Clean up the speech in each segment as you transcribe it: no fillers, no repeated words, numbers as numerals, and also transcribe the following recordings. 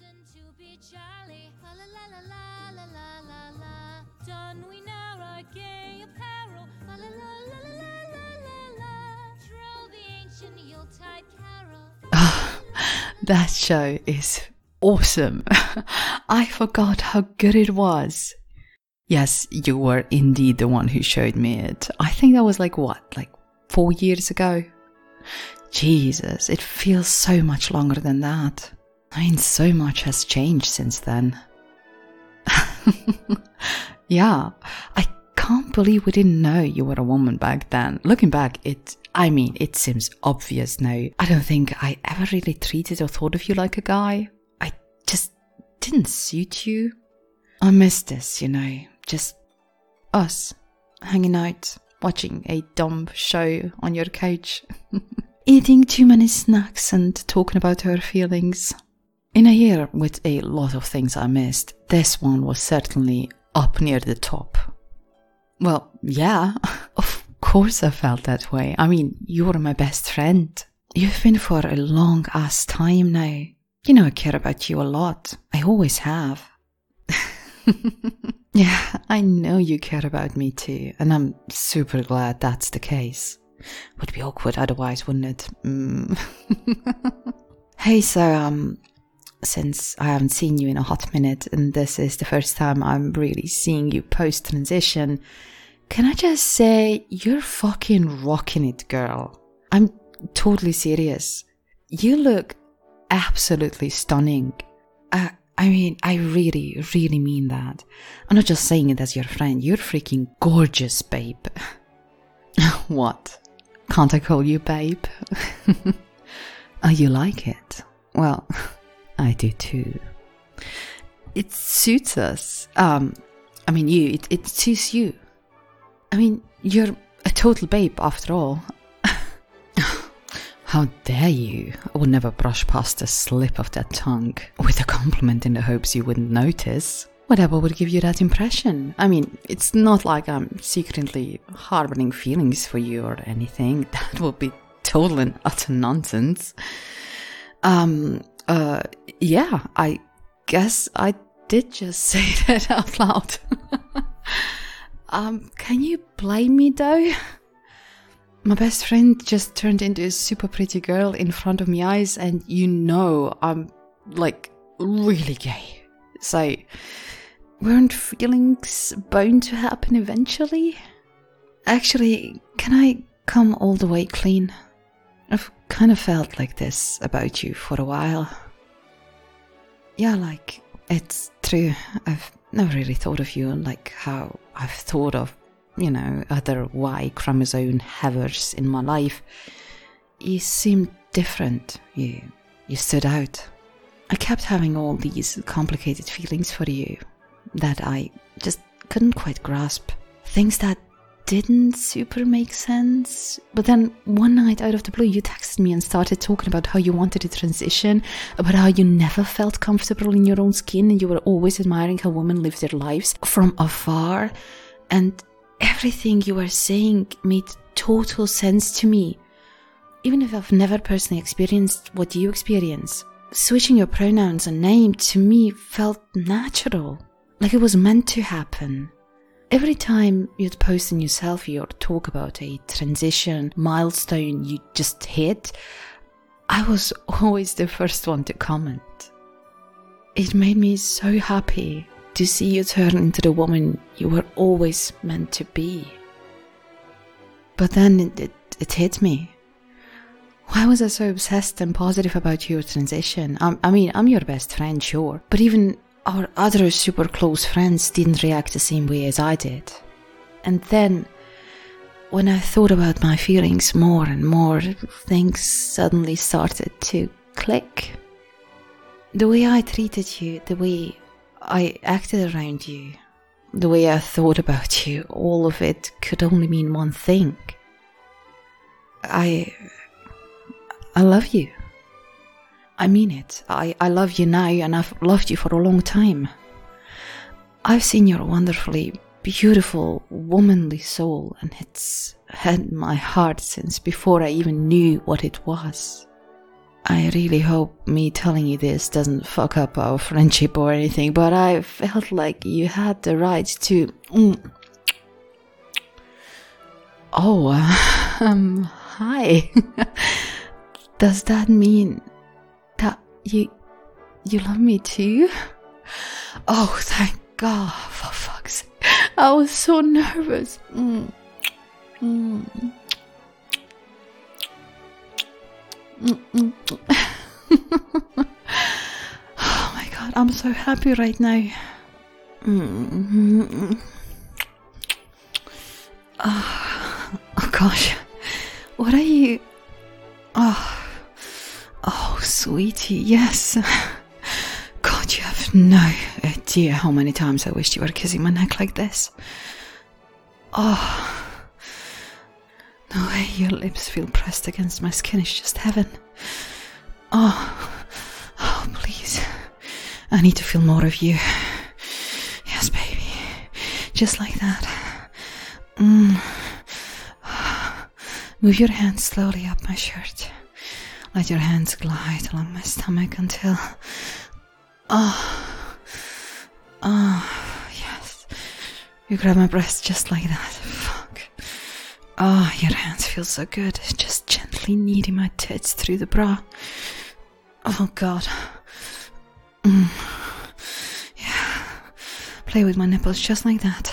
That show is awesome. I forgot how good it was. Yes, you were indeed the one who showed me it. I think that was like 4 years ago? Jesus, it feels so much longer than that. I mean, so much has changed since then. Yeah, I can't believe we didn't know you were a woman back then. Looking back, it seems obvious now. I don't think I ever really treated or thought of you like a guy. I just didn't suit you. I miss this, just us hanging out, watching a dumb show on your couch, eating too many snacks and talking about our feelings. In a year with a lot of things I missed, this one was certainly up near the top. Well, yeah, of course I felt that way. I mean, you're my best friend. You've been for a long ass time now. I care about you a lot. I always have. Yeah, I know you care about me too, and I'm super glad that's the case. Would be awkward otherwise, wouldn't it? Hey, so, since I haven't seen you in a hot minute, and this is the first time I'm really seeing you post-transition, can I just say, you're fucking rocking it, girl. I'm totally serious. You look absolutely stunning. I mean, I really, really mean that. I'm not just saying it as your friend. You're freaking gorgeous, babe. What? Can't I call you babe? Oh, you like it? Well, I do too. It suits us. It suits you. I mean, you're a total babe after all. How dare you? I would never brush past a slip of that tongue with a compliment in the hopes you wouldn't notice. Whatever would give you that impression? I mean, it's not like I'm secretly harboring feelings for you or anything. That would be total and utter nonsense. Yeah, I guess I did just say that out loud. Can you blame me though? My best friend just turned into a super pretty girl in front of my eyes, and I'm like really gay. So, weren't feelings bound to happen eventually? Actually, can I come all the way clean? I've kind of felt like this about you for a while. Yeah, like, it's true. I've never really thought of you like how I've thought of other Y chromosome havers in my life. You seemed different. You stood out. I kept having all these complicated feelings for you that I just couldn't quite grasp. Things that didn't super make sense. But then one night out of the blue, you texted me and started talking about how you wanted to transition, about how you never felt comfortable in your own skin and you were always admiring how women live their lives from afar. And everything you were saying made total sense to me. Even if I've never personally experienced what you experience, switching your pronouns and name to me felt natural, like it was meant to happen. Every time you'd post a new selfie or talk about a transition milestone you just hit, I was always the first one to comment. It made me so happy to see you turn into the woman you were always meant to be. But then it hit me. Why was I so obsessed and positive about your transition? I'm your best friend, sure, but even our other super close friends didn't react the same way as I did. And then, when I thought about my feelings more and more, things suddenly started to click. The way I treated you, the way I acted around you, the way I thought about you, all of it could only mean one thing. I love you. I mean it. I love you now, and I've loved you for a long time. I've seen your wonderfully beautiful, womanly soul, and it's had my heart since before I even knew what it was. I really hope me telling you this doesn't fuck up our friendship or anything, but I felt like you had the right to... Oh, hi. Does that mean that you love me too? Oh, thank God, for fuck's sake. I was so nervous. Oh my God, I'm so happy right now. Oh gosh, what are you? Oh, sweetie, yes. God, you have no idea how many times I wished you were kissing my neck like this. Oh, the way your lips feel pressed against my skin is just heaven. Oh, please. I need to feel more of you. Yes, baby. Just like that. Move your hands slowly up my shirt. Let your hands glide along my stomach until... yes. You grab my breast just like that. Fuck. Oh, your hands feel so good. Just gently kneading my tits through the bra. Oh, God. Yeah. Play with my nipples just like that.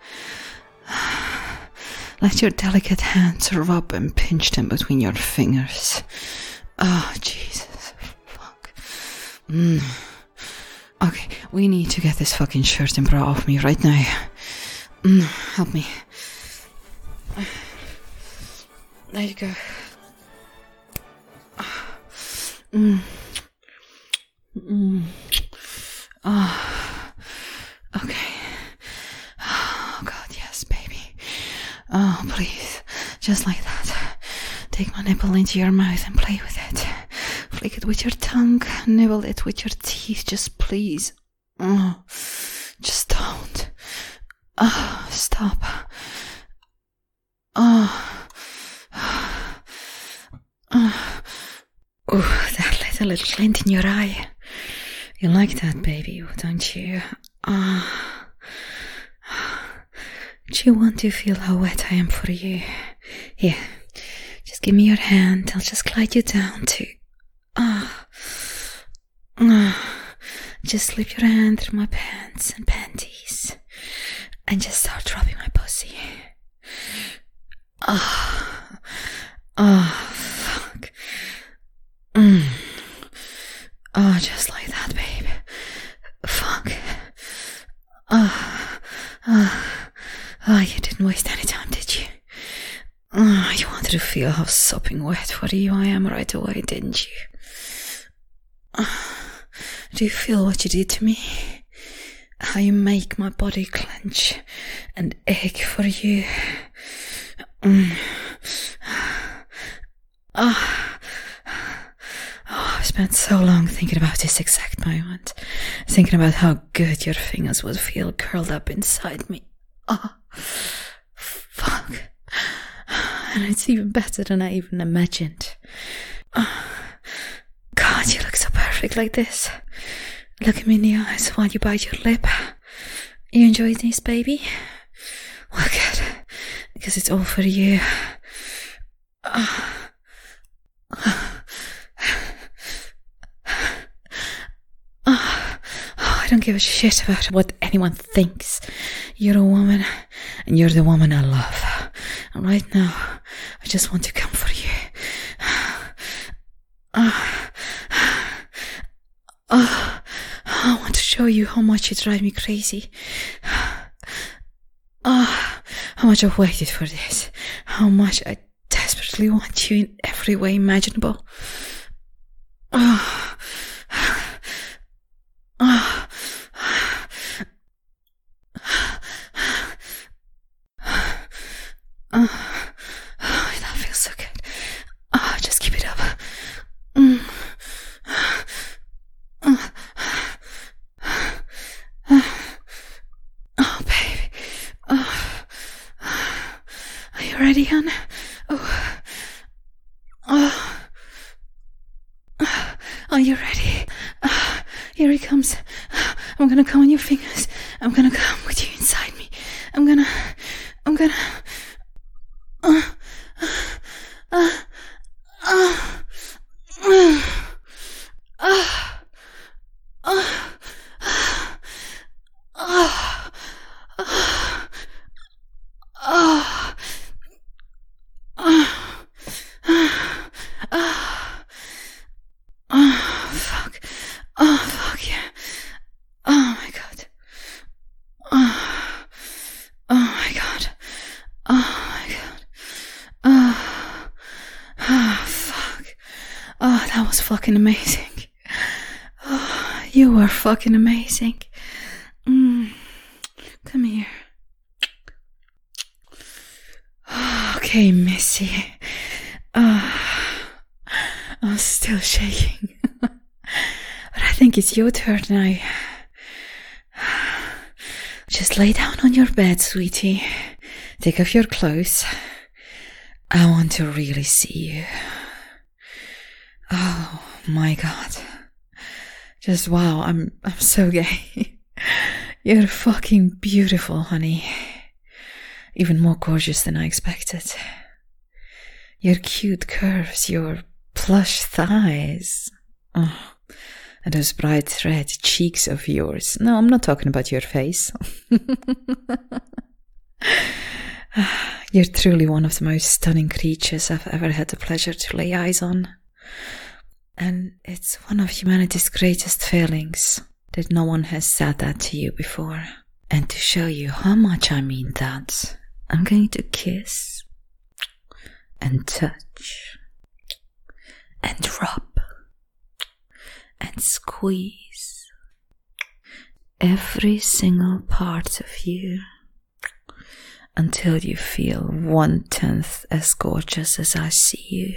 Let your delicate hands rub and pinch them between your fingers. Oh, Jesus. Fuck. Okay, we need to get this fucking shirt and bra off me right now. Help me. There you go. Okay. Oh, God, yes, baby. Oh, please. Just like that. Take my nipple into your mouth and play with it. Flick it with your tongue. Nibble it with your teeth. Just please. Oh, just don't. Oh, stop. Oh, that little glint in your eye. You like that, baby, don't you? Do you want to feel how wet I am for you? Here, just give me your hand. I'll just glide you down to... Just slip your hand through my pants and panties and just start rubbing my pussy. Fuck. Just like that, babe. Fuck. You didn't waste any time, did you? You wanted to feel how sopping wet for you I am right away, didn't you? Do you feel what you did to me? How you make my body clench and ache for you? I've spent so long thinking about this exact moment, thinking about how good your fingers would feel curled up inside me. Fuck. And it's even better than I even imagined. God, you look so perfect like this. Look at me in the eyes while you bite your lip. You enjoy this, baby? Well, good, because it's all for you. I don't give a shit about what anyone thinks. You're a woman, and you're the woman I love. And right now, I just want to come for you. I want to show you how much you drive me crazy. How much I've waited for this. How much I desperately want you in every way imaginable. That feels so good. Just keep it up. Oh, baby. Are you ready, hon? Oh, Are you ready? Here he comes. I'm gonna come on your fingers. I'm gonna come with you inside me. I'm gonna. Fuck. Oh, fuck, yeah. Oh, my God. Oh, my God. Oh, my God. Oh, fuck. Oh, that was fucking amazing. Oh, you were fucking amazing. Come here. Okay, Missy. I'm still shaking. But I think it's your turn now. Just lay down on your bed, sweetie. Take off your clothes. I want to really see you. Oh my God. Just wow, I'm so gay. You're fucking beautiful, honey. Even more gorgeous than I expected. Your cute curves, your plush thighs. Oh, and those bright red cheeks of yours. No, I'm not talking about your face. You're truly one of the most stunning creatures I've ever had the pleasure to lay eyes on. And it's one of humanity's greatest failings that no one has said that to you before. And to show you how much I mean that, I'm going to kiss and touch and rub and squeeze every single part of you until you feel 1/10 as gorgeous as I see you.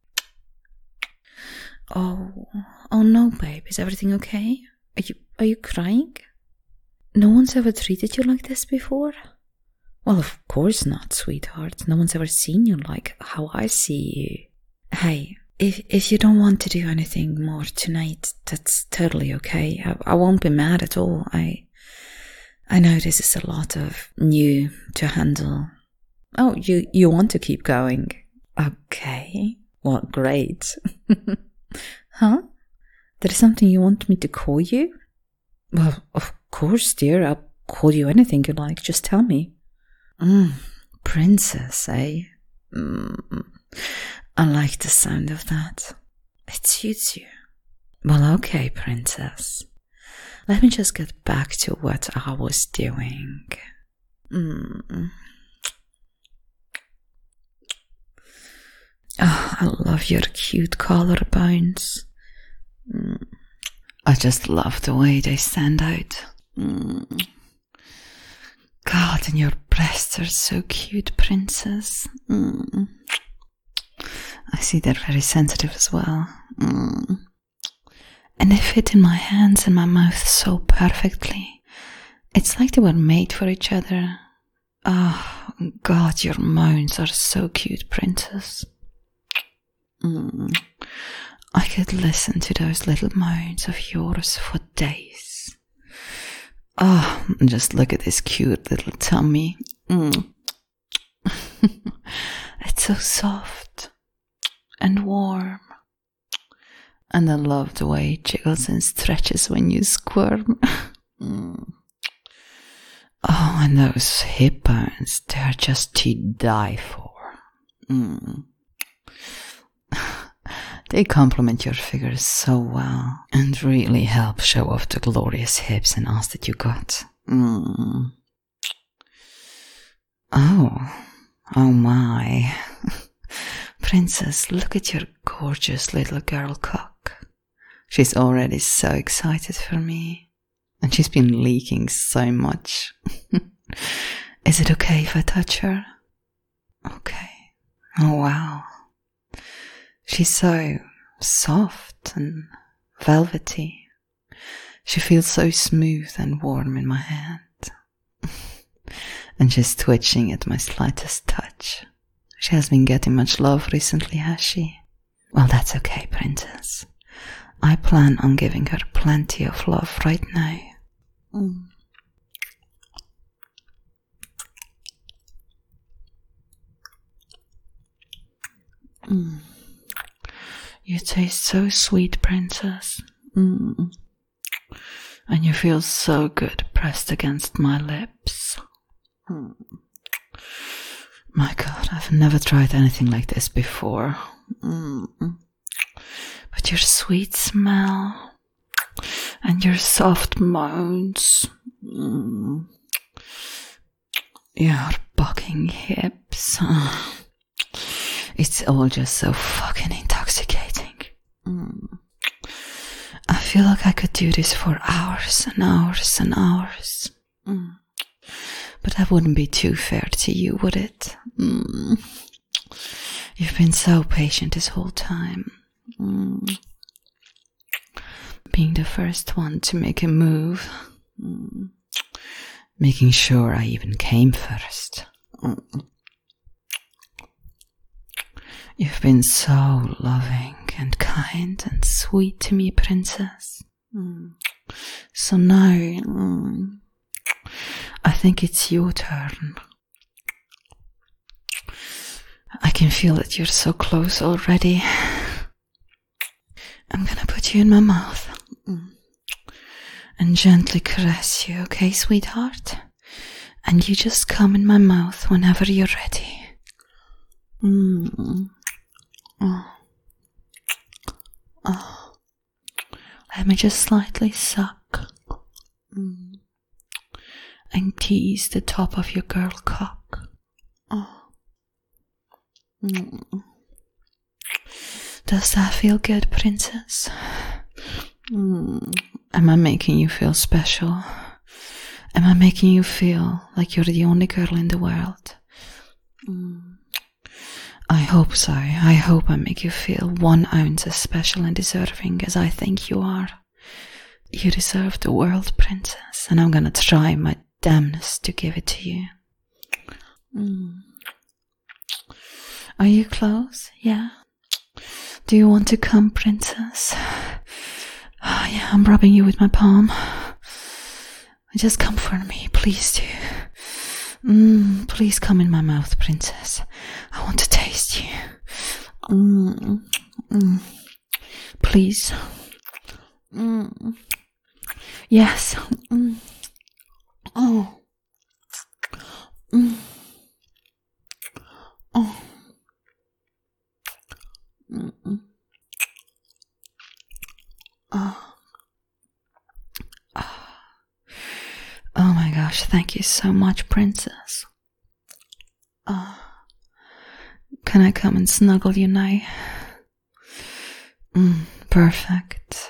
Oh no, babe, is everything okay? Are you crying? No one's ever treated you like this before? Well, of course not, sweetheart. No one's ever seen you like how I see you. Hey, if you don't want to do anything more tonight, that's totally okay. I won't be mad at all. I know this is a lot of new to handle. Oh, you want to keep going? Okay. Well, great. Huh? There is something you want me to call you? Well, of course, dear. I'll call you anything you like. Just tell me. Princess, eh? I like the sound of that. It suits you. Well, okay, princess. Let me just get back to what I was doing. Oh, I love your cute collarbones. I just love the way they stand out. God, and your breasts are so cute, princess. I see they're very sensitive as well. And they fit in my hands and my mouth so perfectly. It's like they were made for each other. Oh, God, your moans are so cute, princess. I could listen to those little moans of yours for days. Oh, just look at this cute little tummy. It's so soft and warm. And I love the way it jiggles and stretches when you squirm. Oh, and those hip bones, they're just to die for. They complement your figure so well and really help show off the glorious hips and ass that you got. Oh my. Princess, look at your gorgeous little girl cock. She's already so excited for me. And she's been leaking so much. Is it okay if I touch her? Okay. Oh wow. She's so soft and velvety. She feels so smooth and warm in my hand. And she's twitching at my slightest touch. She has been getting much love recently, has she? Well, that's okay, princess. I plan on giving her plenty of love right now. You taste so sweet, princess. And you feel so good pressed against my lips. My God, I've never tried anything like this before. But your sweet smell and your soft moans, your bucking hips, it's all just so fucking intoxicating. I feel like I could do this for hours and hours and hours. But that wouldn't be too fair to you, would it? You've been so patient this whole time. Being the first one to make a move. Making sure I even came first. You've been so loving and kind and sweet to me, princess. So now, I think it's your turn. I can feel that you're so close already. I'm gonna put you in my mouth and gently caress you, okay, sweetheart? And you just come in my mouth whenever you're ready. Let me just slightly suck and tease the top of your girl cock. Does that feel good, princess? Am I making you feel special? Am I making you feel like you're the only girl in the world? I hope so. I hope I make you feel 1 ounce as special and deserving as I think you are. You deserve the world, princess, and I'm gonna try my damnedest to give it to you. Are you close? Yeah? Do you want to come, princess? Oh, yeah, I'm rubbing you with my palm. Just come for me, please do. Please come in my mouth, princess. I want to taste you. Please. Yes. Oh. Oh. Oh my gosh, thank you so much, princess. Can I come and snuggle you now? Perfect.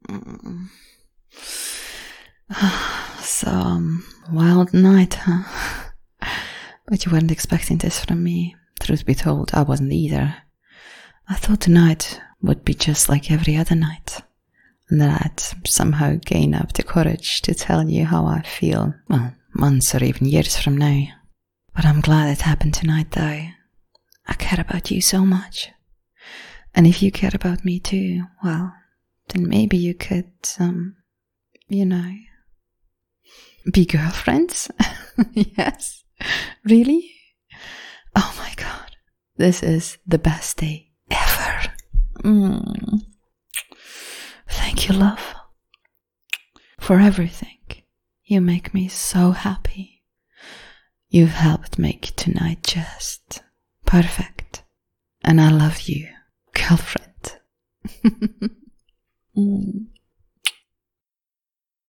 So, wild night, huh? But you weren't expecting this from me. Truth be told, I wasn't either. I thought tonight would be just like every other night. And that I'd somehow gain up the courage to tell you how I feel, well, months or even years from now. But I'm glad it happened tonight, though. I care about you so much. And if you care about me too, well, then maybe you could, be girlfriends? Yes? Really? Oh my God. This is the best day ever. Thank you, love, for everything. You make me so happy. You've helped make tonight just perfect. And I love you, girlfriend.